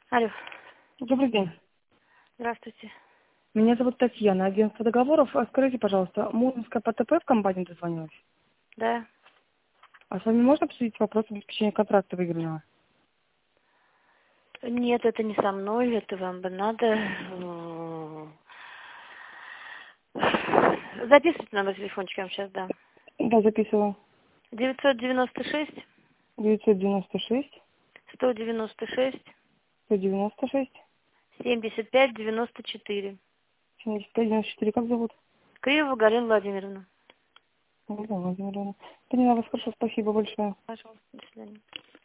Алло, Добрый день. здравствуйте. Меня зовут Татьяна, агентство договоров. А скажите, пожалуйста, Мурманская ПТП в компании дозвонилась? Да. А с вами можно обсудить вопрос обеспечения контракта выигранного? Нет, это не со мной, это вам бы надо. Записывайте номер телефончика, я вам сейчас дам. Да, записывала. 996 996 196 196 75 94. 75 94. Как зовут? Кривова Галина Владимировна. Ольга Владимировна. Поняла вас, хорошо, спасибо большое. Пожалуйста, до свидания.